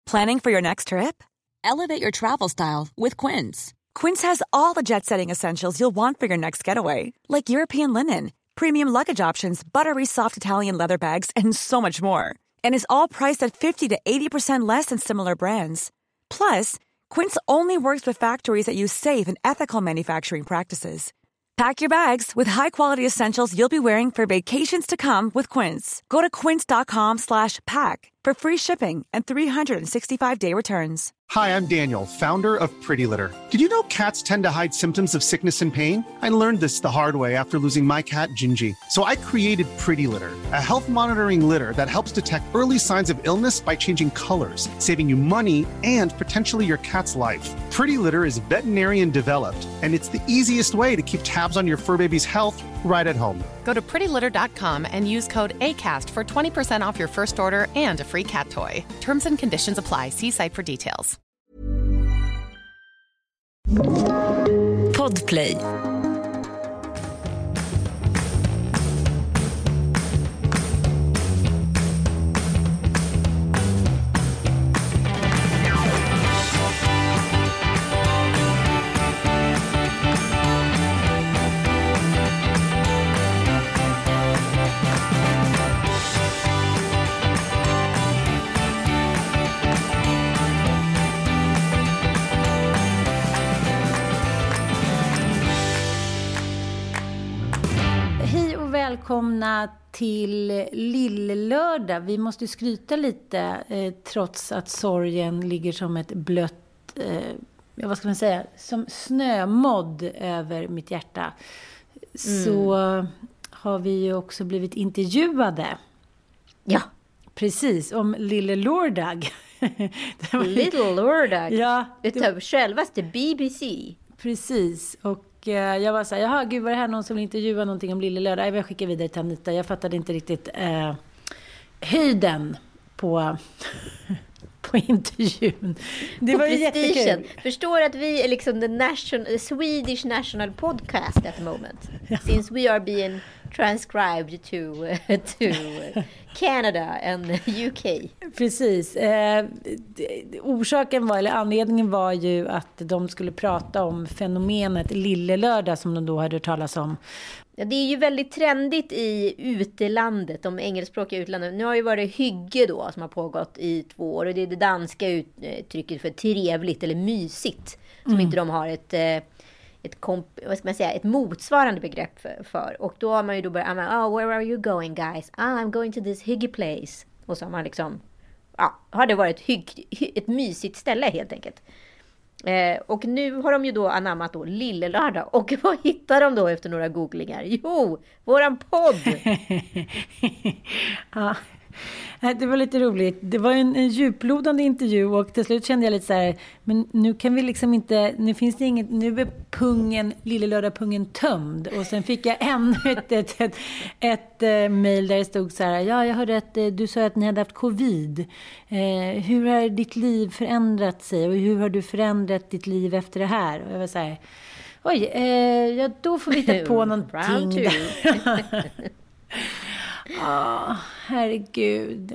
Planning for your next trip? Elevate your travel style with Quince. Quince has all the jet-setting essentials you'll want for your next getaway, like European linen, premium luggage options, buttery soft Italian leather bags, and so much more. And is all priced at 50 to 80% less than similar brands. Plus, Quince only works with factories that use safe and ethical manufacturing practices. Pack your bags with high-quality essentials you'll be wearing for vacations to come with Quince. Go to quince.com/pack for free shipping and 365-day returns. Hi, I'm Daniel, founder of Pretty Litter. Did you know cats tend to hide symptoms of sickness and pain? I learned this the hard way after losing my cat, Gingy. So I created Pretty Litter, a health monitoring litter that helps detect early signs of illness by changing colors, saving you money and potentially your cat's life. Pretty Litter is veterinarian developed, and it's the easiest way to keep tabs on your fur baby's health right at home. Go to prettylitter.com and use code ACAST for 20% off your first order and a free cat toy. Terms and conditions apply. See site for details. Podplay. Välkomna till Lillelördag. Vi måste skryta lite trots att sorgen ligger som ett blött, vad ska man säga, som snömodd över mitt hjärta. Så har vi ju också blivit intervjuade. Ja. Precis, om Lillelördag. Lillelördag. Ja. Utav självaste BBC. Precis, och jag var så här, jaha, gud, var det här någon som vill intervjua någonting om Lillelördag? Jag skickar vidare till Anita. Jag fattade inte riktigt höjden på intervjun. Det var ju jättekul. Förstår att vi är liksom the Swedish national podcast at the moment. Ja. Since we are being transcribed to Canada and UK. Precis. Anledningen var ju att de skulle prata om fenomenet Lillelördag som de då hade hört talas om. Ja, det är ju väldigt trendigt i utelandet, de engelskspråkiga utlandet. Nu har ju varit hygge då som har pågått i 2 år. Och det är det danska uttrycket för trevligt eller mysigt. Som inte de har ett motsvarande begrepp för. Och då har man ju då börjat, where are you going guys? I'm going to this hygge place. Och så har man liksom, har det varit ett mysigt ställe helt enkelt. Och nu har de ju då anammat då Lillelördag. Och vad hittar de då efter några googlingar? Jo, våran podd! Ja, det var lite roligt. Det var en djuplodande intervju och till slut kände jag lite så här, men nu kan vi liksom inte, nu finns det inget, nu är Lillelördag-pungen tömd. Och sen fick jag ännu ett mejl där det stod så här, ja, jag hörde att du sa att ni hade haft covid. Hur har ditt liv förändrat sig och hur har du förändrat ditt liv efter det här? Och jag var så här, oj, då får vi ta på någonting. Herregud.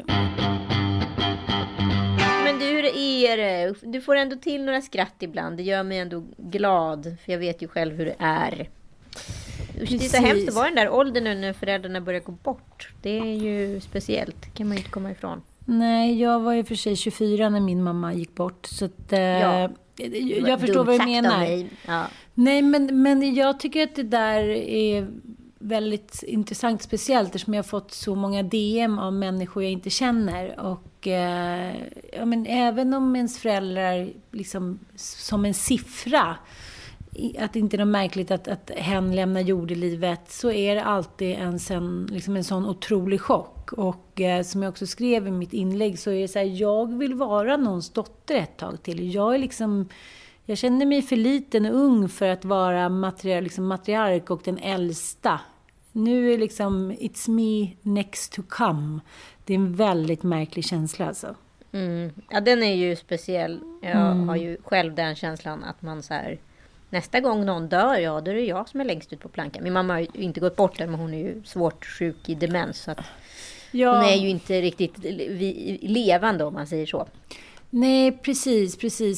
Men hur är det? Du får ändå till några skratt ibland. Det gör mig ändå glad. För jag vet ju själv hur det är. Det är så hemskt att vara den där åldern nu när föräldrarna börjar gå bort. Det är ju speciellt. Det kan man inte komma ifrån. Nej, jag var ju för sig 24 när min mamma gick bort. Så att, jag förstår vad du menar. Ja. Nej, men jag tycker att det där är väldigt intressant, speciellt eftersom jag har fått så många DM av människor jag inte känner. Och men även om ens föräldrar liksom som en siffra, att inte är något märkligt att hen lämnar jordelivet, så är det alltid en sån otrolig chock. Och som jag också skrev i mitt inlägg, så är det så här, jag vill vara någons dotter ett tag till. Jag känner mig för liten och ung för att vara matriark och den äldsta. Nu är liksom it's me next to come. Det är en väldigt märklig känsla alltså. Ja, den är ju speciell. Jag har ju själv den känslan att man så här, nästa gång någon dör, då är det jag som är längst ut på plankan. Min mamma har ju inte gått bort än, men hon är ju svårt sjuk i demens. Så att hon är ju inte riktigt levande, om man säger så. Nej, precis.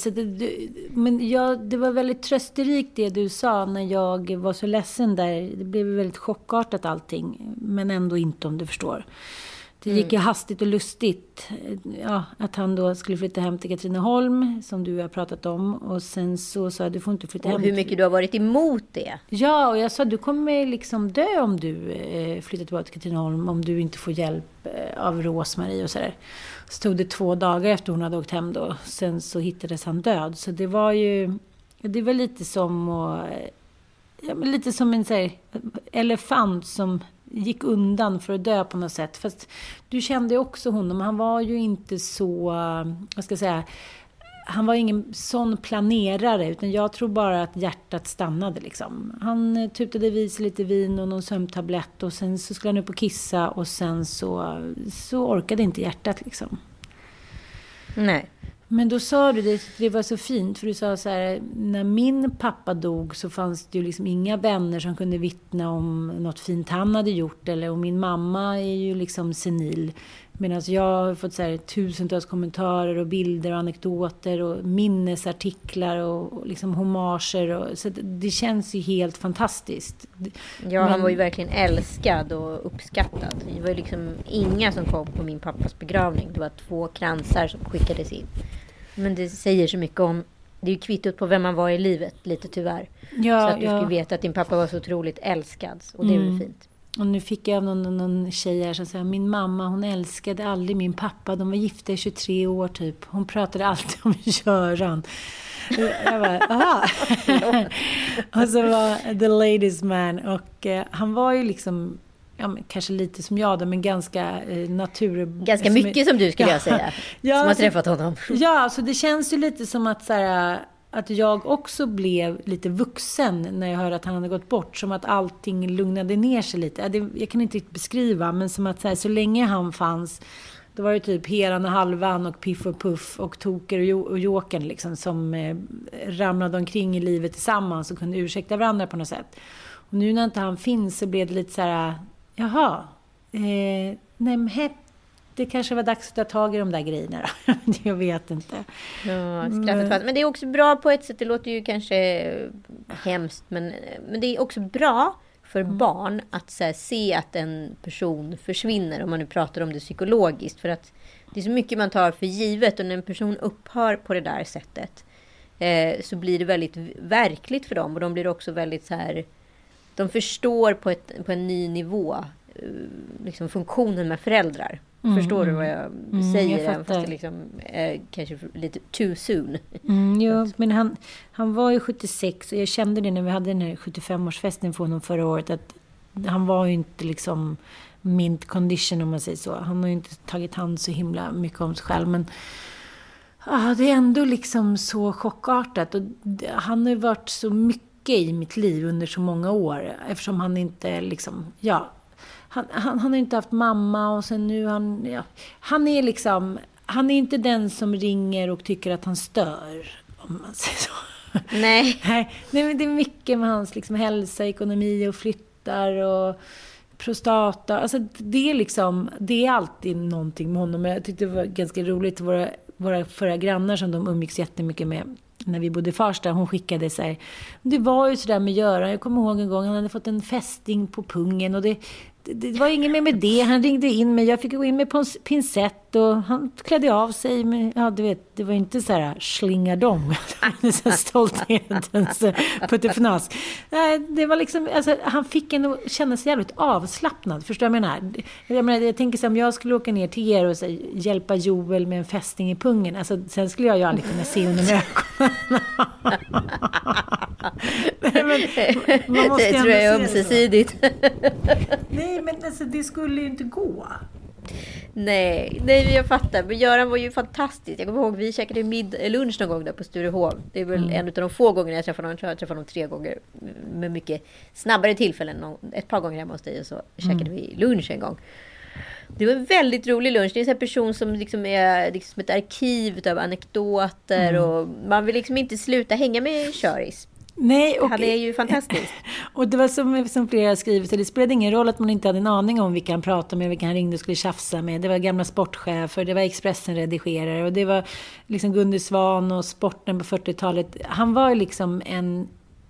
Det var väldigt trösterikt det du sa när jag var så ledsen där. Det blev väldigt chockartat allting, men ändå inte, om du förstår. Det gick ju hastigt och lustigt. Ja, att han då skulle flytta hem till Katrineholm, som du har pratat om. Och sen så sa jag, du får inte flytta hem. Och hur mycket du har varit emot det. Ja, och jag sa, du kommer liksom dö om du flyttar tillbaka till Katrineholm, om du inte får hjälp av Rosmarie och sådär. Så tog det 2 dagar efter hon hade åkt hem då. Sen så hittades han död. Så det var lite som lite som en så här, elefant som gick undan för att dö på något sätt. Fast du kände också honom. Han var ju inte så, vad ska jag säga, han var ingen sån planerare, utan jag tror bara att hjärtat stannade liksom. Han tutade vid sig lite vin och någon sömntablett, och sen så skulle han upp och kissa, och sen så orkade inte hjärtat liksom. Nej. Men då sa du det var så fint, för du sa så här, när min pappa dog så fanns det ju liksom inga vänner som kunde vittna om något fint han hade gjort, och min mamma är ju liksom senil, medan jag har fått så här tusentals kommentarer och bilder och anekdoter och minnesartiklar och liksom homager, och så det känns ju helt fantastiskt. Ja, han var ju verkligen älskad och uppskattad. Det var ju liksom inga som kom på min pappas begravning. Det var 2 kransar som skickades in. Men det säger så mycket om, det är ju kvittot på vem man var i livet, lite tyvärr. Ja, så att du skulle veta att din pappa var så otroligt älskad, och det är väl fint. Och nu fick jag någon tjej här som sa, min mamma, hon älskade aldrig min pappa. De var gifta i 23 år typ. Hon pratade alltid om Göran. Jag bara, aha. Och så var the ladies man. Och han var ju liksom, kanske lite som jag då, men ganska ganska mycket som du skulle jag säga. Ja, som har träffat honom. Ja, så det känns ju lite som att så här, att jag också blev lite vuxen när jag hörde att han hade gått bort. Som att allting lugnade ner sig lite. Jag kan inte riktigt beskriva, men som att så länge han fanns, då var det typ Heran och Halvan och Piff och Puff och Toker och Jokern liksom, som ramlade omkring i livet tillsammans och kunde ursäkta varandra på något sätt. Och nu när inte han finns så blev det lite så här, jaha, nej men det kanske var dags att ta tag i de där grejerna då. Jag vet inte. Ja, skrattet. Men det är också bra på ett sätt. Det låter ju kanske hemskt. Men det är också bra för barn att så här, se att en person försvinner. Om man nu pratar om det psykologiskt. För att det är så mycket man tar för givet. Och när en person upphör på det där sättet. Så blir det väldigt verkligt för dem. Och de blir också väldigt så här. De förstår på en ny nivå. Liksom funktionen med föräldrar. Förstår du vad jag säger? Jag fast det liksom kanske lite too soon. Ja, men han var ju 76, och jag kände det när vi hade den här 75-årsfesten för honom förra året, att han var ju inte liksom mint condition, om man säger så. Han har ju inte tagit hand så himla mycket om sig själv, men det är ändå liksom så chockartat, och han har ju varit så mycket i mitt liv under så många år, eftersom han inte liksom, han har inte haft mamma, och sen nu han är liksom, han är inte den som ringer och tycker att han stör, om man säger så. Nej, men det är mycket med hans liksom hälsa, ekonomi och flyttar och prostata. Alltså det är liksom, det är alltid någonting med honom. Jag tyckte det var ganska roligt, våra förra grannar som de umgicks jättemycket med när vi bodde i Farsta, hon skickade sig. Det var ju sådär med Göran. Jag kommer ihåg en gång han hade fått en fästing på pungen, och det var ingen mer med det. Han ringde in mig. Jag fick gå in med pincett, och han klädde av sig. Men, du vet, det var inte så här slingadong. Stolthetens puttefnask. Nej, det var liksom, alltså, han fick en att känna sig jävligt avslappnad. Förstår du vad jag menar? Jag tänker så, om jag skulle åka ner till er och så, hjälpa Joel med en fästing i pungen. Alltså, sen skulle jag ju aldrig kunna se under ögonen. Nej, men, man måste det tror jag är ömsesidigt. Nej, men alltså, det skulle ju inte gå. Nej, jag fattar. Men Göran var ju fantastisk. Jag kommer ihåg, vi käkade lunch någon gång där på Sturehov. Det är väl en av de få gångerna jag träffade honom. Jag tror jag träffade honom 3 gånger. Med mycket snabbare tillfällen. Ett par gånger hemma hos dig, och så käkade vi lunch en gång. Det var en väldigt rolig lunch. Det är en sån person som liksom är liksom ett arkiv av anekdoter. Och man vill liksom inte sluta hänga med Köris. Nej, och det är ju fantastiskt. Och det var som flera skrivit, så det spelade ingen roll att man inte hade en aning om vilka han pratade med, vilka han ringde och skulle tjafsa med. Det var gamla sportchefer, det var Expressen-redigerare och det var liksom Gunde Svan och sporten på 40-talet. Han var ju liksom en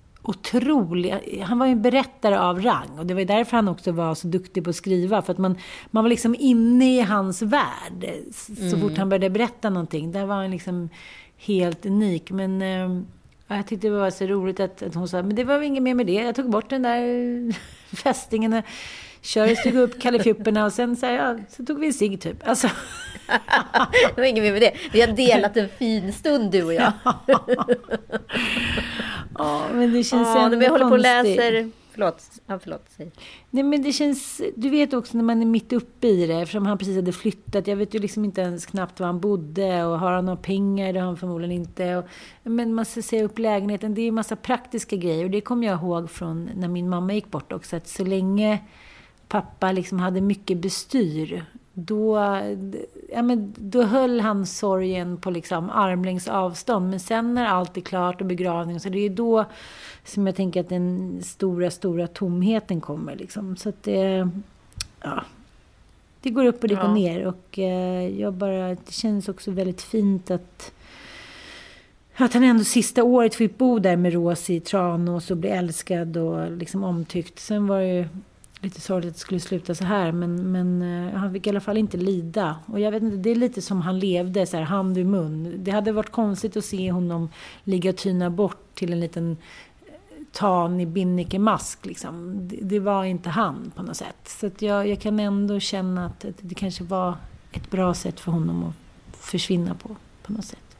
en berättare av rang, och det var därför han också var så duktig på att skriva, för att man var liksom inne i hans värld så fort han började berätta någonting. Där var han liksom helt unik, men jag tyckte det var så roligt att hon sa, men det var inget mer med det, jag tog bort den där fästingen och stod upp kallefjupperna och sen så tog vi en cigg typ. Alltså. Det var inget mer med det. Vi har delat en fin stund, du och jag. Ja, men det känns ändå jag håller på och konstigt. läser. Förlåt. Säg. Nej, men det känns, du vet också när man är mitt uppe i det, eftersom han precis hade flyttat. Jag vet ju liksom inte ens knappt var han bodde, och har han några pengar, det har han förmodligen inte. Men man ska se upp lägenheten, det är ju massa praktiska grejer, och det kommer jag ihåg från när min mamma gick bort också, att så länge pappa liksom hade mycket bestyr, då höll han sorgen på liksom armlängds avstånd. Men sen när allt är klart och begravning, så det är då som jag tänker att den stora tomheten kommer liksom. Så att det går upp och det går ner, och det känns också väldigt fint att han ändå sista året fick bo där med Ros i Tranås och bli älskad och liksom omtyckt. Sen var det ju lite sorgligt att det skulle sluta så här, men han fick i alla fall inte lida. Och jag vet inte, det är lite som han levde, så här hand i mun. Det hade varit konstigt att se honom ligga och tyna bort till en liten tanig binnikemask liksom. Det var inte han på något sätt. Så att jag kan ändå känna att det kanske var ett bra sätt för honom att försvinna på något sätt.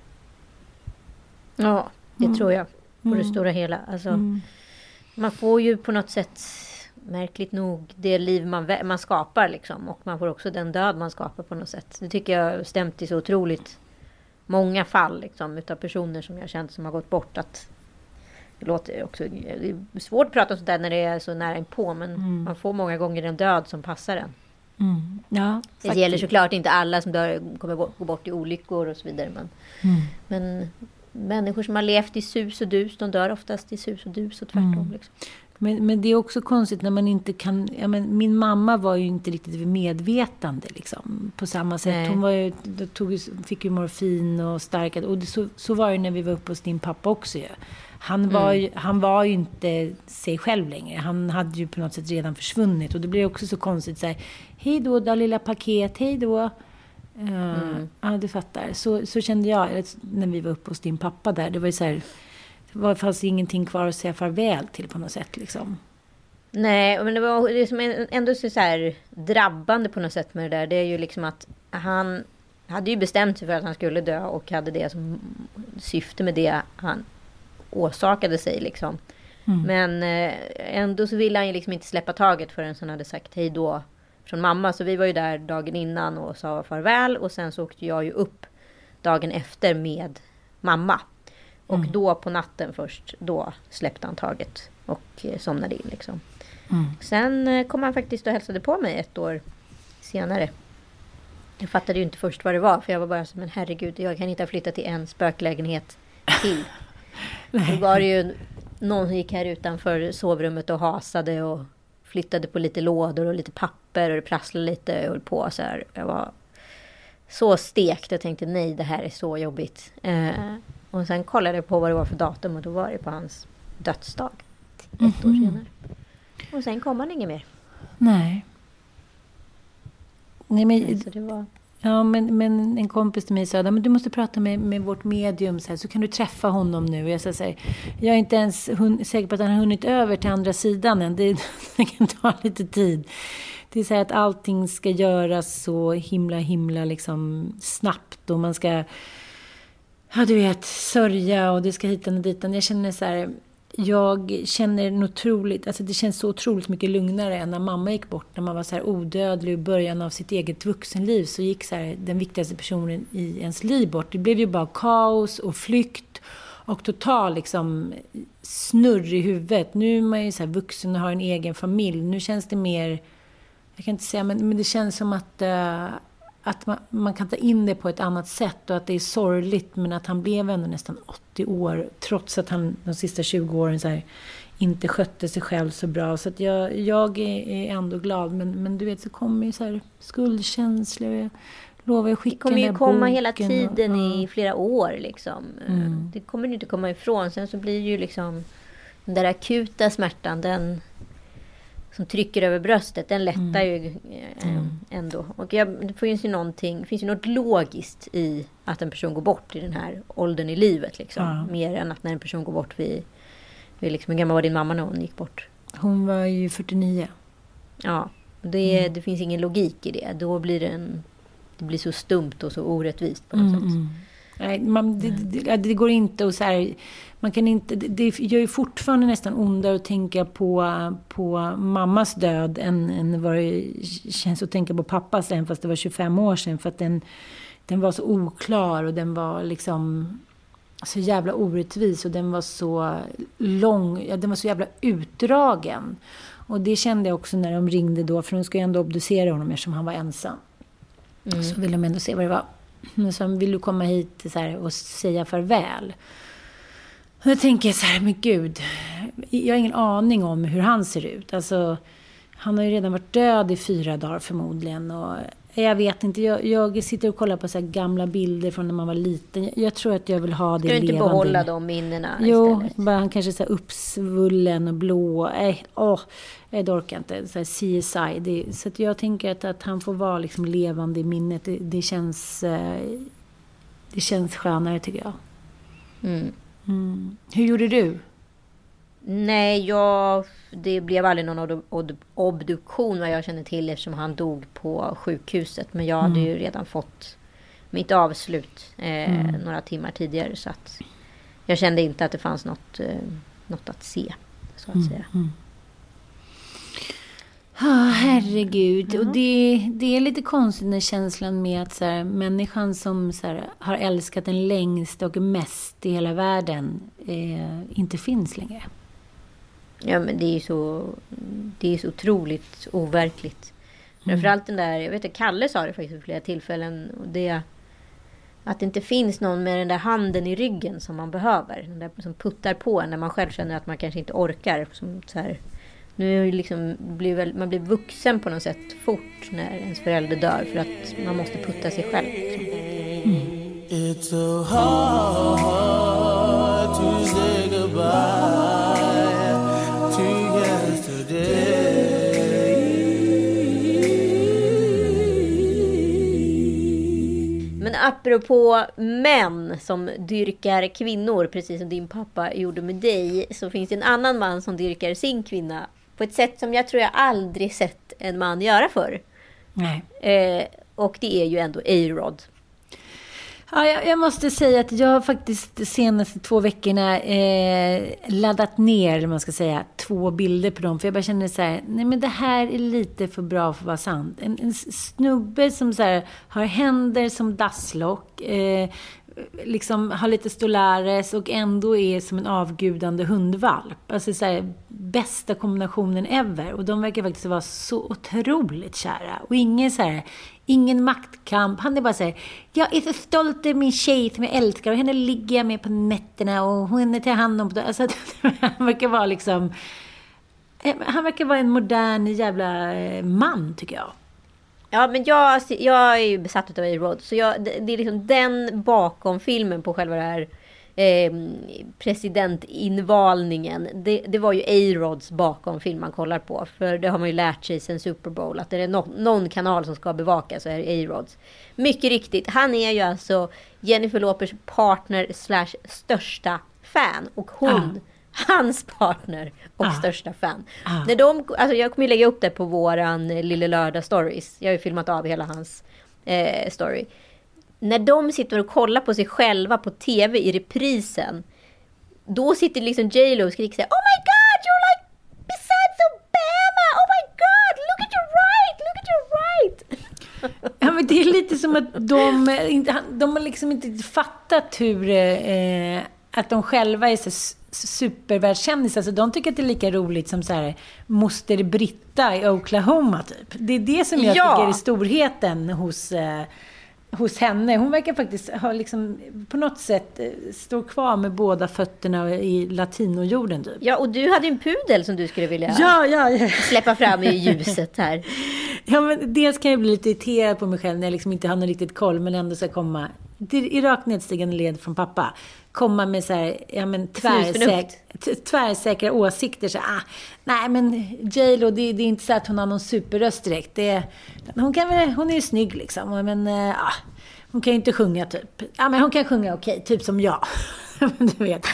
Ja, det tror jag. På det stora hela. Alltså, man får ju på något sätt, märkligt nog, det liv man skapar liksom. Och man får också den död man skapar på något sätt. Det tycker jag stämt i så otroligt många fall liksom, utav personer som jag känt som har gått bort. Att det låter också, det är svårt att prata om sånt där när det är så nära inpå, men man får många gånger en död som passar en. Ja, det gäller såklart inte alla som kommer gå bort i olyckor och så vidare, men människor som har levt i sus och dus, de dör oftast i sus och dus och tvärtom liksom. Men det är också konstigt när man inte kan... min mamma var ju inte riktigt vid medvetande liksom, på samma sätt. Nej. Hon var ju, fick ju morfin och starkare. Och så var det när vi var uppe hos din pappa också. Ja. Han var ju inte sig själv längre. Han hade ju på något sätt redan försvunnit. Och det blir också så konstigt. Så här, hej då lilla paket, hej då. Ja, du fattar. Så kände jag när vi var uppe hos din pappa där. Det var ju så här... Det fanns ingenting kvar att säga farväl till på något sätt liksom. Nej, men det var som ändå så här drabbande på något sätt med det där. Det är ju liksom att han hade ju bestämt sig för att han skulle dö och hade det som syfte med det han åsakade sig liksom. Men ändå så ville han ju liksom inte släppa taget förrän han hade sagt hej då från mamma. Så vi var ju där dagen innan och sa farväl, och sen så åkte jag ju upp dagen efter med mamma. Och då på natten först, då släppte han taget och somnade in liksom. Sen kom han faktiskt och hälsade på mig 1 år senare. Jag fattade ju inte först vad det var, för jag var bara som en herregud, jag kan inte ha flyttat till en spöklägenhet till. Då var det ju någon som gick här utanför sovrummet och hasade och flyttade på lite lådor och lite papper och det prasslade lite och höll på så här. Jag var så stekt, jag tänkte nej, det här är så jobbigt. Och sen kollade jag på vad det var för datum, och då var det på hans dödsdag 1 år senare. Och sen kom han inget mer. Nej, men, så det var... Ja, men en kompis till mig sa, men du måste prata med vårt medium så kan du träffa honom nu. Jag säger, jag är inte ens säker på att han har hunnit över till andra sidan än. Det kan ta lite tid. Det är så här att allting ska göras så himla liksom snabbt, och man ska, ja du vet, sörja och det ska hitan och ditan. Jag känner så här, jag känner otroligt, alltså det känns så otroligt mycket lugnare än när mamma gick bort, när man var så här odödlig i början av sitt eget vuxenliv, så gick så här den viktigaste personen i ens liv bort. Det blev ju bara kaos och flykt och total liksom snurr i huvudet. Nu är man ju så här vuxen och har en egen familj. Nu känns det mer, jag kan inte säga, men det känns som att att man kan ta in det på ett annat sätt och att det är sorgligt, men att han blev ändå nästan 80 år trots att han de sista 20 åren så här, inte skötte sig själv så bra. Så att jag är ändå glad, men du vet, så kommer ju så här skuldkänslor. Jag lovar att skicka den där boken. Det kommer ju komma hela tiden i flera år liksom. Det kommer inte komma ifrån. Sen så blir det ju liksom den där akuta smärtan, den som trycker över bröstet, den lättar ju ändå. Och det finns ju något logiskt i att en person går bort i den här åldern i livet liksom. Mer än att när en person går bort vid liksom, hur gammal var din mamma när hon gick bort? Hon var ju 49. Ja, det finns ingen logik i det. Då blir det blir så stumt och så orättvist på något sätt. Nej, det går inte att så här, man kan inte, det gör ju fortfarande nästan ondare att tänka på mammas död än vad det känns att tänka på pappas, även fast det var 25 år sedan, för att den var så oklar och den var liksom så jävla orättvis och den var så lång, den var så jävla utdragen. Och det kände jag också när de ringde då, för de ska ju ändå obducera honom eftersom han var ensam. Så vill de ändå se vad det var. Men så vill du komma hit så här, och säga farväl. Och då tänker jag så här, men gud, jag har ingen aning om hur han ser ut. Alltså, han har ju redan varit död i 4 dagar förmodligen. Och jag vet inte, jag sitter och kollar på så här gamla bilder från när man var liten. Jag tror att jag vill ha det levande. Ska du inte behålla de minnena istället? Jo, bara han kanske så här uppsvullen och blå. Jag orkar inte. Så här CSI. Så att jag tänker att han får vara liksom levande i minnet. Det känns skönare, tycker jag. Hur gjorde du? Nej, det blev aldrig någon obduktion vad jag känner till, eftersom han dog på sjukhuset. Men jag hade ju redan fått mitt avslut några timmar tidigare, så att jag kände inte att det fanns något att se, så att säga. Herregud. Och det är lite konstigt när känslan med att så här, människan som så här, har älskat den längst och mest i hela världen inte finns längre. Ja, men det är så otroligt overkligt. Framförallt den där, jag vet inte, Kalle sa det faktiskt vid flera tillfällen, och det att det inte finns någon med den där handen i ryggen som man behöver, den där som puttar på en när man själv känner att man kanske inte orkar, som så här. Nu liksom man blir vuxen på något sätt fort när ens förälder dör, för att man måste putta sig själv. It's so hard to say goodbye to yesterday. Men apropå män som dyrkar kvinnor, precis som din pappa gjorde med dig, så finns det en annan man som dyrkar sin kvinna på ett sätt som jag tror jag aldrig sett en man göra förr. Nej. Och det är ju ändå A-Rod. Ja, jag måste säga att jag faktiskt de senaste 2 veckorna laddat ner, man ska säga, 2 bilder på dem. För jag bara känner så här, nej men det här är lite för bra för att vara sant. En snubbe som så här, har händer som dasslock, liksom har lite stolares och ändå är som en avgudande hundvalp. Alltså så här, bästa kombinationen ever. Och de verkar faktiskt vara så otroligt kära. Och ingen maktkamp. Han är bara så här, jag är så stolt över min tjej som jag älskar, och henne ligger jag med på nätterna och hon tar hand om. Alltså, han verkar vara liksom, han verkar vara en modern jävla man, tycker jag. Ja, men jag är ju besatt av A-Rod. Så det är liksom den bakom filmen på själva det här presidentinvalningen. Det var ju A-Rods bakom film man kollar på. För det har man ju lärt sig sen Super Bowl, att det är någon kanal som ska bevaka, så är det A-Rods. Mycket riktigt, han är ju alltså Jennifer Lopez partner / största fan. Och hon, hans partner och största fan. När jag kommer lägga upp det på våran Lille Lördag Stories. Jag har ju filmat av hela hans story. När de sitter och kollar på sig själva på tv i reprisen, då sitter liksom J.Lo och skriker så här, oh my god, you're like besides Obama, oh my god, look at your right. Ja, men det är lite som att de har liksom inte fattat hur att de själva är så supervärldskändisar. Alltså de tycker att det är lika roligt som så här moster Britta i Oklahoma typ. Det är det som jag tycker är storheten hos henne. Hon verkar faktiskt ha liksom på något sätt stå kvar med båda fötterna i latinojorden typ. Ja, och du hade en pudel som du skulle vilja släppa fram i ljuset här. Ja, men dels kan jag bli lite irriterad på mig själv när jag liksom inte har någon riktigt koll, men ändå ska komma i rakt nedstigande led från pappa. Komma med så här, ja men tvärsäkra åsikter. Så, nej men J.Lo, det är inte så att hon har någon superröst direkt. Hon är ju snygg liksom. Men hon kan ju inte sjunga typ. Ja, men hon kan sjunga okej, typ som jag. Men du vet.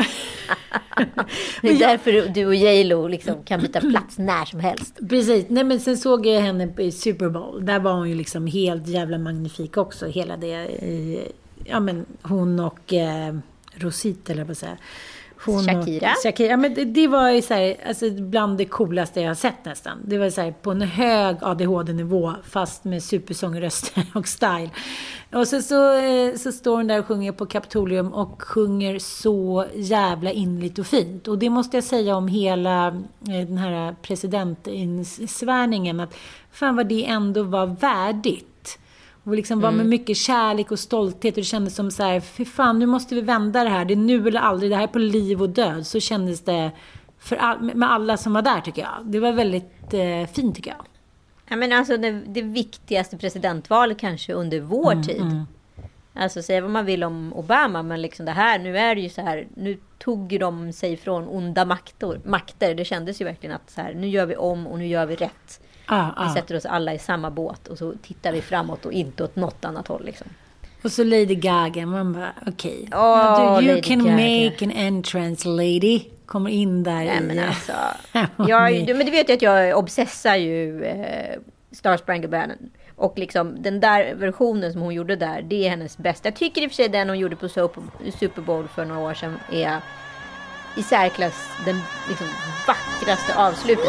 Det är därför du och J.Lo liksom kan byta plats när som helst. Precis. Nej, men sen såg jag henne i Super Bowl. Där var hon ju liksom helt jävla magnifik också. Hela det. Ja, men hon och Rosita, eller vad säger Shakira. Ja, men det var ju så här, alltså bland det coolaste jag har sett nästan. Det var så här på en hög ADHD-nivå fast med supersångröster och style. Och så står hon där och sjunger på Kapitolium och sjunger så jävla inligt och fint. Och det måste jag säga om hela den här presidentsvärningen, att fan vad det ändå var värdigt. Och liksom var med mycket kärlek och stolthet. Och det kändes som så här, fy fan, nu måste vi vända det här. Det är nu eller aldrig, det här är på liv och död. Så kändes det med alla som var där, tycker jag. Det var väldigt fint, tycker jag. Ja, men alltså det viktigaste presidentvalet kanske under vår tid. Alltså säga vad man vill om Obama, men liksom det här, nu är det ju så här, nu tog de sig från onda makter. Det kändes ju verkligen att så här, nu gör vi om och nu gör vi rätt. Vi sätter oss alla i samma båt och så tittar vi framåt och inte åt något annat håll liksom. Och så Lady Gaga, man bara okej. You can make an entrance, lady. Kommer in där. Nej, men alltså, men du vet ju att jag obsessar ju Star Spangled Banner. Och liksom den där versionen som hon gjorde där, det är hennes bästa. Jag tycker i och för sig den hon gjorde på Super Bowl för några år sedan är i särklass den liksom vackraste avslutet.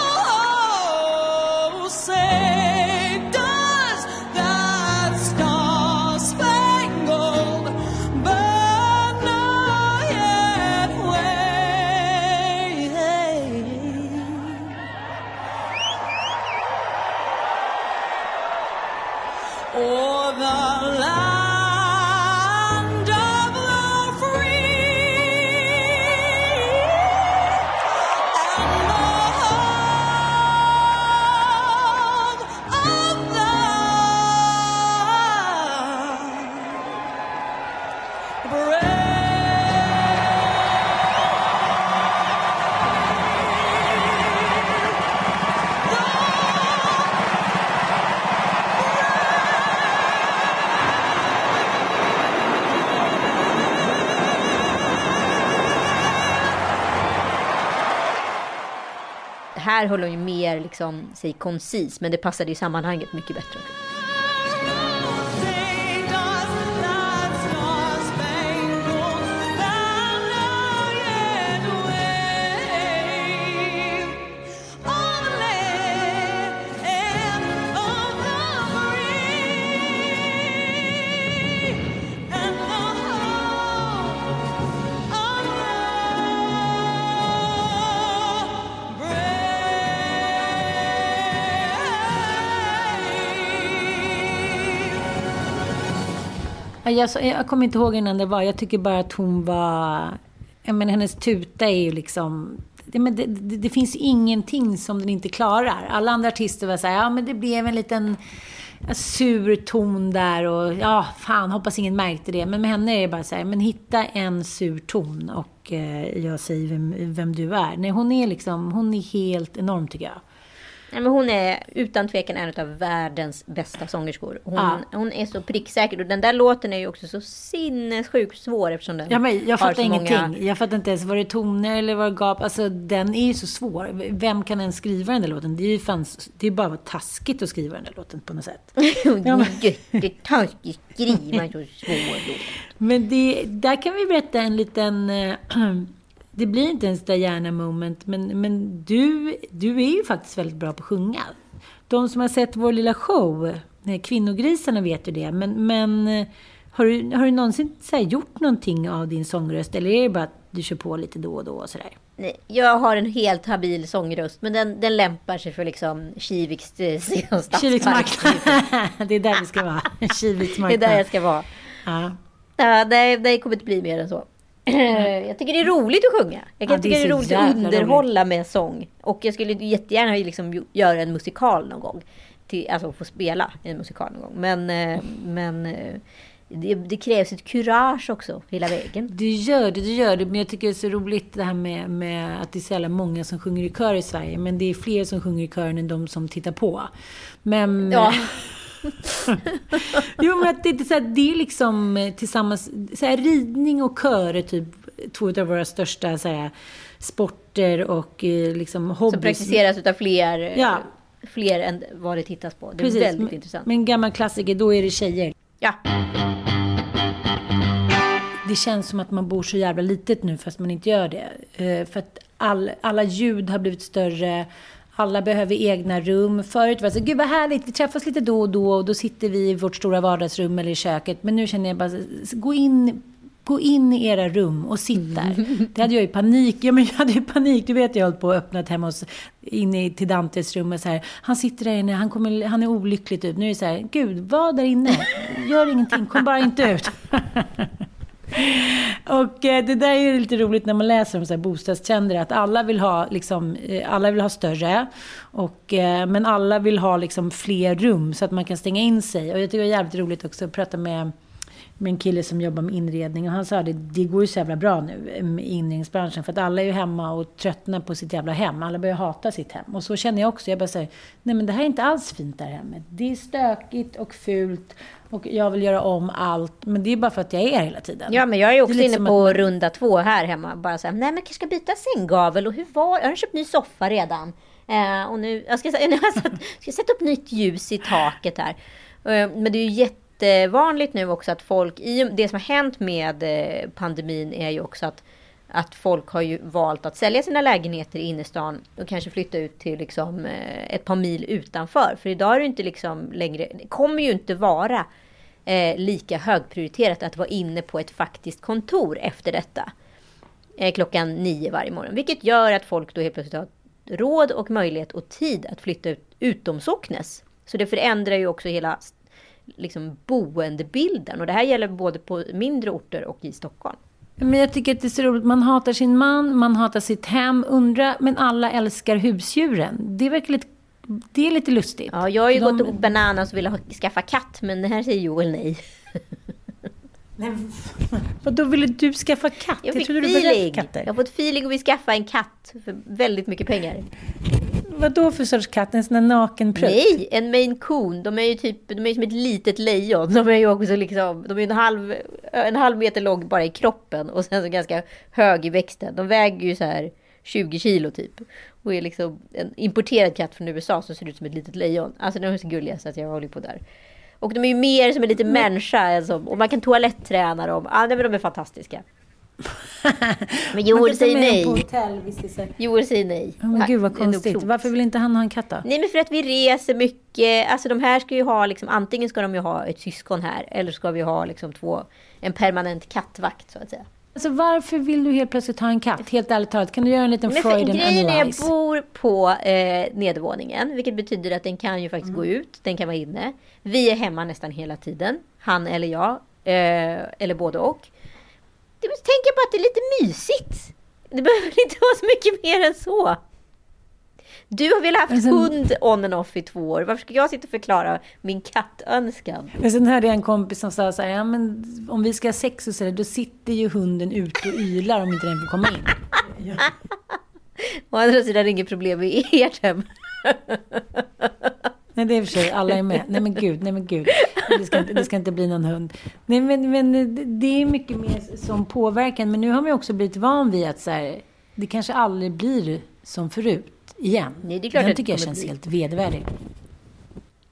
Say, does that star-spangled banner yet wave o'er the land of the free and the här håller hon ju mer liksom sig koncis, men det passade i sammanhanget mycket bättre. Jag kommer inte ihåg innan det var. Jag tycker bara att hon var... hennes tuta är ju liksom... Det finns ingenting som den inte klarar. Alla andra artister var så här, men det blev en liten sur ton där. Och fan, hoppas ingen märkte det. Men med henne är det bara så här, men hitta en sur ton och jag säger vem du är. Nej, hon är helt enorm, tycker jag. Nej, men hon är utan tvekan en av världens bästa sångerskor. Hon är så pricksäker. Och den där låten är ju också så sinnessjukt svår eftersom den jag fattar ingenting. Många... Jag fattar inte ens, var det toner eller var det gap? Alltså den är ju så svår. Vem kan ens skriva den där låten? Det är bara taskigt att skriva den där låten på något sätt. Jättetaskigt skriva så svår låt. Men där kan vi berätta en liten... Det blir inte ens där hjärna moment, men du är ju faktiskt väldigt bra på att sjunga. De som har sett vår lilla show, Kvinnogrisarna, vet ju det. Men Har du någonsin så här, gjort någonting av din sångröst? Eller är det bara att du kör på lite då och då och sådär? Nej, jag har en helt habil sångröst. Men den lämpar sig för liksom Kiviks stadspark. Det är där vi ska vara. Kiviks Det är där jag ska vara. Ja. Ja, det kommer inte bli mer än så. Jag tycker det är roligt att sjunga. Jag kan tycka det är roligt att underhålla med sång. Och jag skulle jättegärna liksom göra en musikal någon gång. Alltså få spela en musikal någon gång. Men det krävs ett kurage också hela vägen. Du gör det. Men jag tycker det är så roligt det här med att det är så jävla många som sjunger i kör i Sverige. Men det är fler som sjunger i kören än de som tittar på. Men... Ja. Jo, men att det är så här, det är liksom tillsammans så här, ridning och kör är typ två av våra största så här, sporter och liksom hobbys. Som praktiseras utav fler än vad det tittas på. Det är precis, väldigt intressant. Men gammal klassiker, då är det tjejer. Ja. Det känns som att man bor så jävla litet nu fast man inte gör det. För att alla ljud har blivit större. Alla behöver egna rum. Förut var det så, gud vad härligt, vi träffas lite då och då sitter vi i vårt stora vardagsrum eller i köket. Men nu känner jag bara, gå in i era rum och sitt där. Det hade jag ju panik. Ja, men jag hade ju panik. Du vet, jag höll på att öppna hemma in till Dantes rum och så här. Han sitter där inne, han är olycklig typ. Nu är det så här, gud, var där inne. Gör ingenting, kom bara inte ut. Och det där är lite roligt när man läser om så här bostadstrender, att alla vill ha större men alla vill ha liksom fler rum så att man kan stänga in sig. Och jag tycker det är jävligt roligt också att prata med en kille som jobbar med inredning, och han sa det går ju så jävla bra nu med inredningsbranschen för att alla är ju hemma och tröttnar på sitt jävla hem. Alla börjar hata sitt hem. Och så känner jag också. Jag bara säger, nej men det här är inte alls fint där hemmet. Det är stökigt och fult och jag vill göra om allt. Men det är bara för att jag är hela tiden. Ja, men jag är också inne på runda 2 här hemma. Bara så här, nej men jag kanske ska byta sänggavel. Och jag har köpt ny soffa redan. Och nu jag ska sätta upp nytt ljus i taket här. Men det är ju jättevanligt nu också att folk, det som har hänt med pandemin är ju också att folk har ju valt att sälja sina lägenheter i innerstan och kanske flytta ut till liksom ett par mil utanför. För idag är det inte liksom längre, det kommer ju inte vara lika högprioriterat att vara inne på ett faktiskt kontor efter detta. Klockan 9 varje morgon. Vilket gör att folk då helt plötsligt har råd och möjlighet och tid att flytta utom socknes. Så det förändrar ju också hela liksom boendebilden. Och det här gäller både på mindre orter och i Stockholm. Men jag tycker att det är så roligt. Man hatar sin man, man hatar sitt hem, men alla älskar husdjuren. Det är lite lustigt. Ja, jag har ju gått och bananas och ville skaffa katt, men det här säger Joel nej. Vad då ville du skaffa katt? Jag fick trodde feeling. Du var rädd för katter. Jag har fått feeling och vill skaffa en katt för väldigt mycket pengar. Vad då för sorts katt? En sån här naken prutt? Nej, en Maine Coon. De är ju som ett litet lejon. De är ju också liksom, de är en halv meter lång bara i kroppen och sen så ganska hög i växten. De väger ju så här 20 kilo typ. Och är liksom en importerad katt från USA som ser ut som ett litet lejon. Alltså de är så gulliga så att jag håller på där. Och de är ju mer som en liten människa. Och man kan toaletträna dem. Ja, men de är fantastiska. Men Joel säger nej. Joel säger nej. Men gud vad konstigt. Varför vill inte han ha en katt då? Nej, men för att vi reser mycket. Alltså de här ska ju ha liksom, antingen ska de ju ha ett syskon här. Eller ska vi ha liksom en permanent kattvakt så att säga. Alltså varför vill du helt plötsligt ha en katt? Helt ärligt talat, kan du göra en liten Freudian analyse? Grejen är jag bor på nedervåningen. Vilket betyder att den kan ju faktiskt gå ut. Den kan vara inne. Vi är hemma nästan hela tiden. Han eller jag. Eller både och. Du måste tänka på att det är lite mysigt. Det behöver inte vara så mycket mer än så. Du har väl haft hund on and off i 2 år. Varför ska jag sitta och förklara min kattönskan? Men sen hörde jag en kompis som sa så här, ja, men om vi ska ha sex och så där, då sitter ju hunden ute och ylar om inte den får komma in. Ja. Å andra sidan är det inget problem i ert hem. Nej, det är för sig, alla är med. Nej men gud. Det ska inte bli någon hund. Nej, men det är mycket mer som påverkan. Men nu har vi också blivit van vid att så här, det kanske aldrig blir som förut igen. Nej, det är klart den att tycker jag det känns bli. helt vedervärdig.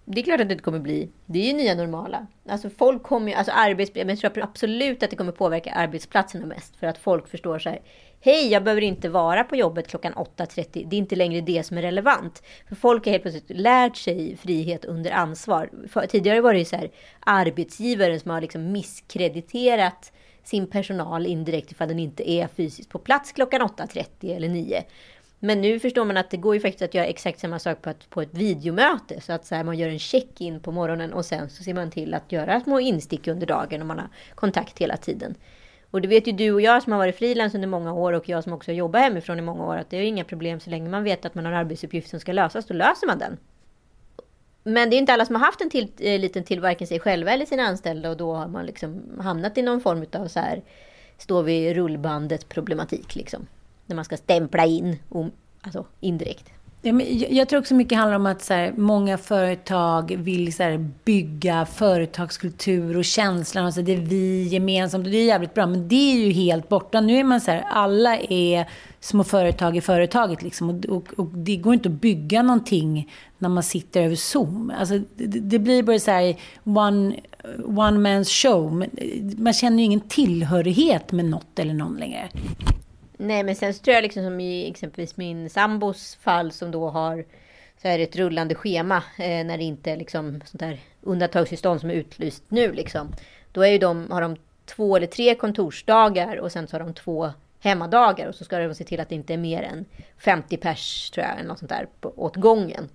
det är klart att det kommer bli. Det är ju nya normala. Alltså folk kommer ju, alltså men jag tror absolut att det kommer påverka arbetsplatserna mest. För att folk förstår så här, hej, jag behöver inte vara på jobbet klockan 8:30. Det är inte längre det som är relevant. För folk har helt plötsligt lärt sig frihet under ansvar. Tidigare var det ju så här, arbetsgivaren som har liksom misskrediterat sin personal indirekt ifall den inte är fysiskt på plats klockan 8:30 eller 9. Men nu förstår man att det går ju faktiskt att göra exakt samma sak på ett videomöte. Så att så här, man gör en check-in på morgonen och sen så ser man till att göra små instick under dagen om man har kontakt hela tiden. Och det vet ju du och jag som har varit frilans under många år och jag som också jobbar hemifrån i många år att det är inga problem så länge man vet att man har arbetsuppgift som ska lösas, då löser man den. Men det är inte alla som har haft en liten till varken sig själva eller sina anställda och då har man liksom hamnat i någon form av så här, står vid rullbandet problematik liksom. När man ska stämpla in, alltså indirekt. Ja, men jag tror också mycket handlar om att så här, många företag vill så här, bygga företagskultur och känslan och så det är vi gemensamt och det är jävligt bra, men det är ju helt borta. Nu är man så här, alla är små företag i företaget liksom, och det går inte att bygga någonting när man sitter över Zoom. Alltså, det blir bara så här one man's show. Man känner ju ingen tillhörighet med något eller någon längre. Nej, men sen så tror jag liksom som i exempelvis min sambos fall som då har så här ett rullande schema när det inte är liksom sånt där undantagstillstånd som är utlyst nu liksom. Då är ju har de 2 eller 3 kontorsdagar och sen så har de 2 hemmadagar och så ska de se till att det inte är mer än 50 pers tror jag eller något sånt där åt gången.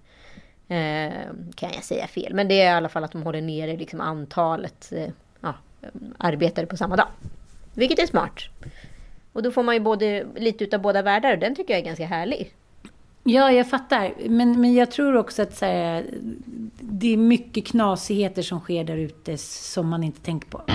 Kan jag säga fel, men det är i alla fall att de håller nere liksom antalet arbetare på samma dag. Vilket är smart. Och då får man ju lite utav båda världar och den tycker jag är ganska härlig. Ja, jag fattar. Men jag tror också att så här, det är mycket knasigheter som sker där ute som man inte tänker på.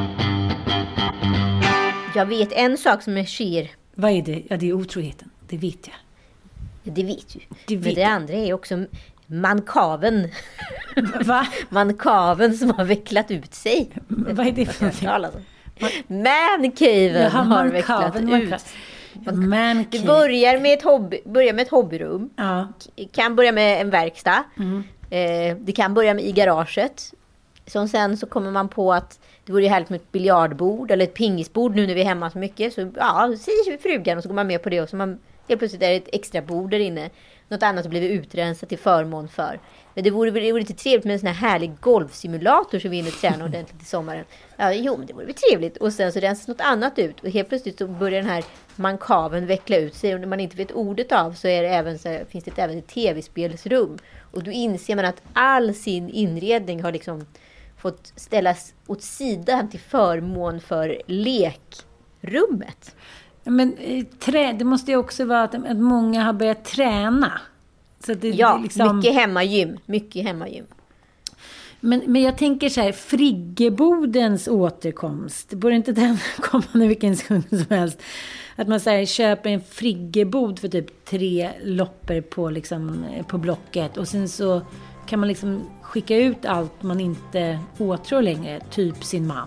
Jag vet en sak som sker. Vad är det? Ja, det är otroheten. Det vet jag. Ja, det vet du. Men det andra är också mankaven. Va? Mankaven som har vecklat ut sig. Vad är det för någonting? Mancaven har vecklat ut. Det börjar med ett hobbyrum. Ja. Kan börja med en verkstad. Det kan börja med i garaget. Som sen så kommer man på att det vore ju härligt med ett biljardbord eller ett pingisbord nu när vi är hemma så mycket. Så ja, säger frugan och så går man med på det och så man helt plötsligt är det ett extra bord där inne. Något annat har blivit utrensat till förmån för. Men det vore lite trevligt med en sån här härlig golfsimulator som vi hinner träna ordentligt i sommaren. Ja, jo, men det vore trevligt. Och sen så rensas något annat ut. Och helt plötsligt så börjar den här mankaven veckla ut sig. Och när man inte vet ordet av så, är det även finns det även ett tv-spelsrum. Och då inser man att all sin inredning har liksom fått ställas åt sidan till förmån för lekrummet. Men det måste ju också vara att många har börjat träna. Så det liksom... mycket hemmagym. Men jag tänker så här, friggebodens återkomst. Borde inte den komma nu vilken sekund som helst? Att man så här, köper en friggebod för typ 3 loppor på Blocket. Och sen så kan man liksom skicka ut allt man inte åtrår längre. Typ sin man.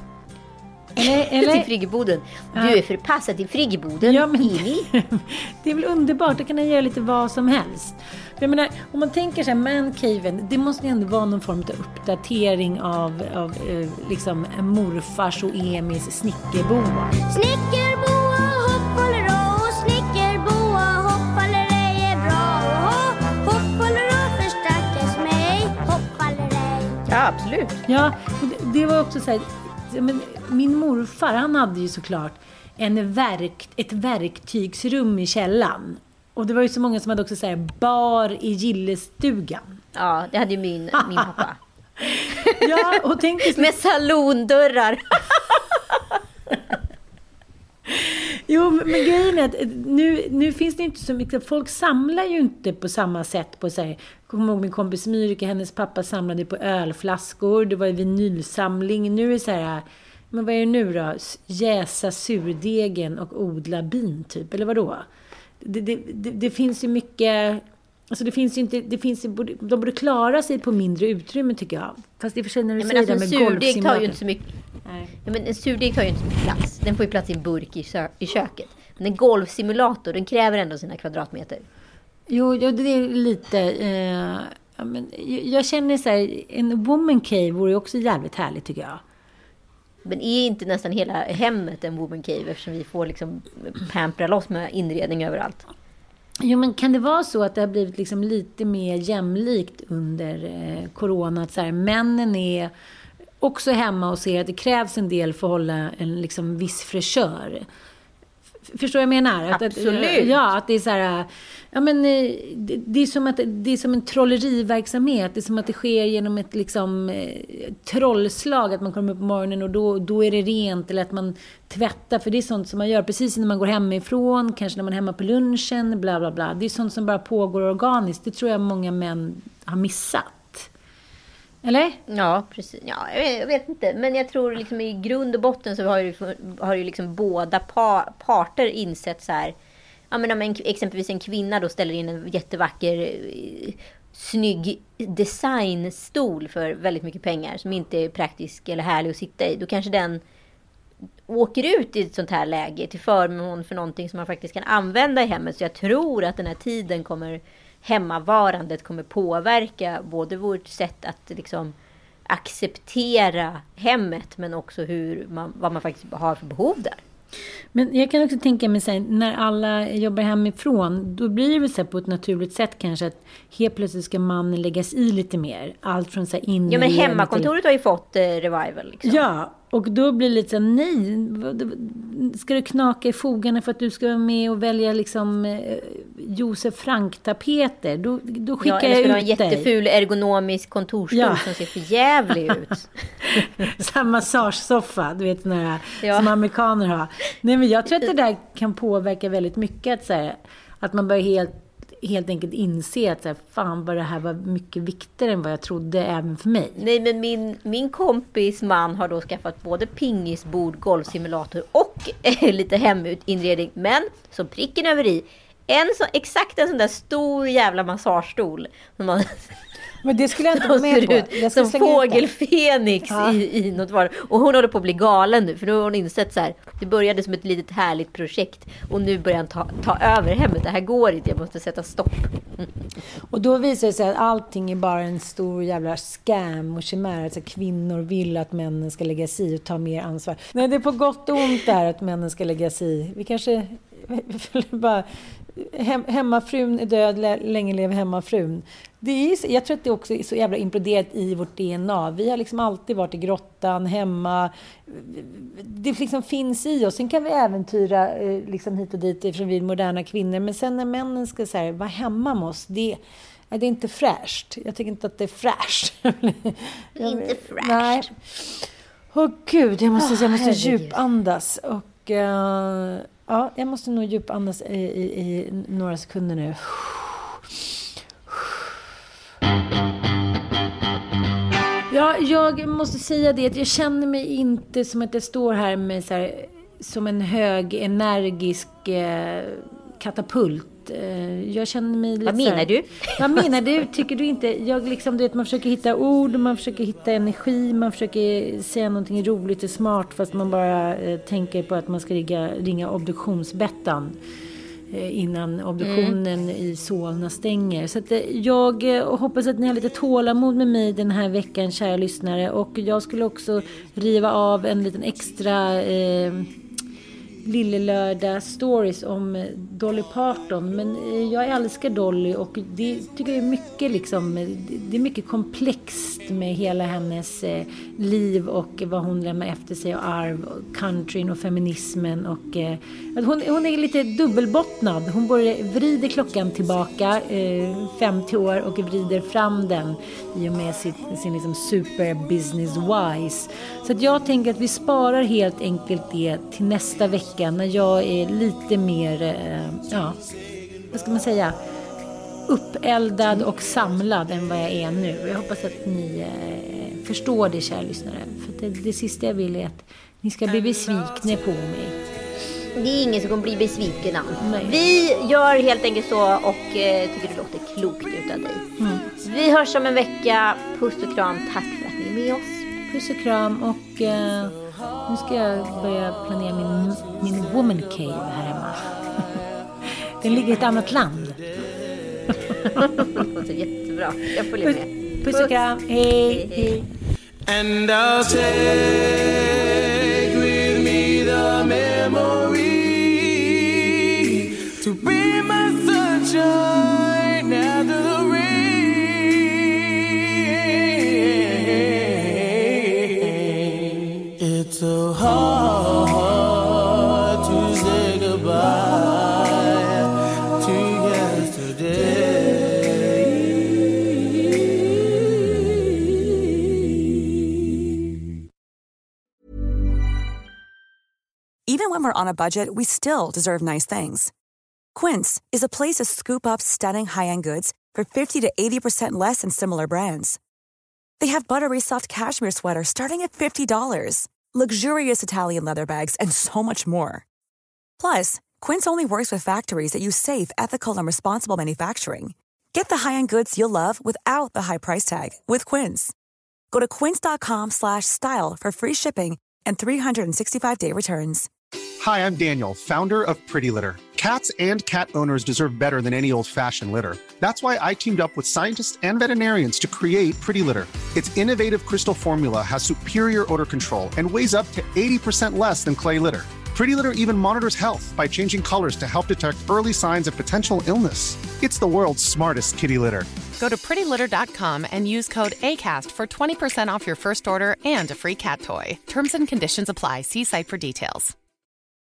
Eller? Till friggeboden. Du är förpassad till friggeboden. Ja, men det är väl underbart. Då kan man göra lite vad som helst. För jag menar, om man tänker så här, mancaven, det måste ju ändå vara någon form av uppdatering av liksom morfars och Emis snickerboa. Snickerboa, hoppollerå, snickerboa, hoppollerej är bra. Hoppollerå förstärkes mig, hoppollerej. Ja, absolut. Ja, det var också så här... Men min morfar, han hade ju såklart ett verktygsrum i källan. Och det var ju så många som hade också så här, bar i gillestugan. Ja, det hade ju min pappa. Ja, och tänk med salondörrar. Jo, men grejen är att nu finns det inte så mycket. Folk samlar ju inte på samma sätt på sig. Jag kommer ihåg min kompis Myrika, hennes pappa samlade på ölflaskor. Det var en vinylsamling. Nu är det så här, men vad är det nu då? Jäsa surdegen och odla bin typ, eller vadå? Det finns ju mycket... Alltså det finns ju inte... de borde klara sig på mindre utrymme tycker jag. Fast det är för sig när du säger alltså, det med surdeg golfsimulator. tar ju inte så mycket... Nej. Ja, men en surdeg tar ju inte så mycket plats. Den får ju plats i en burk i köket. Men en golfsimulator, den kräver ändå sina kvadratmeter. Jo, det är lite... Ja, men jag känner så här, en woman cave vore ju också jävligt härligt tycker jag. Men är inte nästan hela hemmet en woman cave eftersom vi får liksom pampra loss med inredning överallt? Jo, men kan det vara så att det har blivit liksom lite mer jämlikt under corona? Att så här, männen är också hemma och ser att det krävs en del för att hålla en liksom viss fräschör. Förstår jag menar? Absolut. Att det är så här, ja men det är som en trolleriverksamhet. Det är som att det sker genom ett liksom trollslag, att man kommer upp på morgonen och då är det rent, eller att man tvättar, för det är sånt som man gör precis när man går hemifrån, kanske när man är hemma på lunchen, bla bla bla. Det är sånt som bara pågår organiskt. Det tror jag många män har missat. Eller? Ja, precis. Ja, jag vet inte. Men jag tror liksom i grund och botten så har ju liksom båda parter insett så här. Ja, men om exempelvis en kvinna då ställer in en jättevacker, snygg designstol för väldigt mycket pengar som inte är praktisk eller härlig att sitta i. Då kanske den åker ut i ett sånt här läge till förmån för någonting som man faktiskt kan använda i hemmet. Så jag tror att den här tiden hemmavarandet kommer påverka både vårt sätt att liksom acceptera hemmet, men också vad man faktiskt har för behov där. Men jag kan också tänka mig så här, när alla jobbar hemifrån, då blir det så här på ett naturligt sätt kanske att helt plötsligt ska mannen läggas i lite mer. Allt från så här in. Ja, men hemmakontoret har ju fått revival liksom. Ja, och då blir det lite så här, nej, ska du knaka i fogarna för att du ska vara med och välja liksom Josef Frank-tapeter? Då skickar jag ut dig. Eller ska du ha en jätteful ergonomisk kontorsstol som ser för jävlig ut. Samma massagesoffa, du vet, som amerikaner har. Nej, men jag tror att det där kan påverka väldigt mycket. Att, så här, att man börjar helt enkelt inse att så här, fan vad det här var mycket viktigare än vad jag trodde även för mig. Nej, men min kompis man har då skaffat både pingisbord, golfsimulator och lite heminredning. Men som pricken över i, exakt en sån där stor jävla massagestol. Men det skulle jag inte gå med på. Jag som fågelfenix i något var. Och hon håller på att bli galen nu. För nu har hon insett så här. Det började som ett litet härligt projekt. Och nu börjar han ta över hemmet. Det här går inte. Jag måste sätta stopp. Och då visar det sig att allting är bara en stor jävla scam och chimär. Alltså kvinnor vill att männen ska lägga sig i och ta mer ansvar. Nej, det är på gott och ont där att männen ska lägga sig i. Vi kanske bara... Hemmafrun är död, länge lever hemmafrun. Jag tror att det också är så jävla imploderat i vårt DNA. Vi har liksom alltid varit i grottan, hemma. Det liksom finns i oss. Sen kan vi äventyra liksom hit och dit eftersom vi är moderna kvinnor. Men sen när männen ska så här, vara hemma med oss, det är inte fräscht. Jag tycker inte att det är fräscht. Inte fräscht. Nej. Åh gud, jag måste djupandas. Och... ja, jag måste nog djupandas i några sekunder nu. Ja, jag måste säga det att jag känner mig inte som att jag står här med så här, som en hög, energisk katapult. Jag känner mig lite. Vad menar du? Vad menar du? Tycker du inte? Jag liksom, du vet, man försöker hitta ord, man försöker hitta energi, man försöker säga någonting roligt och smart, fast man bara tänker på att man ska ringa obduktionsbettan innan obduktionen i Solna stänger. Så att jag hoppas att ni har lite tålamod med mig den här veckan, kära lyssnare. Och jag skulle också riva av en liten extra Lillelördag stories om Dolly Parton, men jag älskar Dolly och det tycker jag är mycket liksom, det är mycket komplext med hela hennes liv och vad hon lämnar efter sig och arv, och countryn och feminismen och hon är lite dubbelbottnad. Hon både vrider klockan tillbaka 50 år och vrider fram den i och med sin liksom super business wise. Så att jag tänker att vi sparar helt enkelt det till nästa vecka när jag är lite mer, vad ska man säga, uppeldad och samlad än vad jag är nu. Jag hoppas att ni förstår det, kära lyssnare. För det sista jag vill är att ni ska bli besvikna på mig. Det är ingen som kommer bli besviken än. Nej. Vi gör helt enkelt så och tycker det låter klokt utav dig. Vi hörs om en vecka. Puss och kram. Tack för att ni är med oss. Puss och kram och nu ska jag börja planera min woman cave här hemma. Den ligger i ett annat land. Det låter jättebra. Jag följer med. Puss och kram. Hej. Hej. And I'll take with me the memory to be my sunshine after the rain. It's so hard to say goodbye to yesterday. Even when we're on a budget, we still deserve nice things. Quince is a place to scoop up stunning high-end goods for 50 to 80% less than similar brands. They have buttery soft cashmere sweaters starting at $50, luxurious Italian leather bags, and so much more. Plus, Quince only works with factories that use safe, ethical, and responsible manufacturing. Get the high-end goods you'll love without the high price tag with Quince. Go to quince.com/style for free shipping and 365-day returns. Hi, I'm Daniel, founder of Pretty Litter. Cats and cat owners deserve better than any old-fashioned litter. That's why I teamed up with scientists and veterinarians to create Pretty Litter. Its innovative crystal formula has superior odor control and weighs up to 80% less than clay litter. Pretty Litter even monitors health by changing colors to help detect early signs of potential illness. It's the world's smartest kitty litter. Go to prettylitter.com and use code ACAST for 20% off your first order and a free cat toy. Terms and conditions apply. See site for details.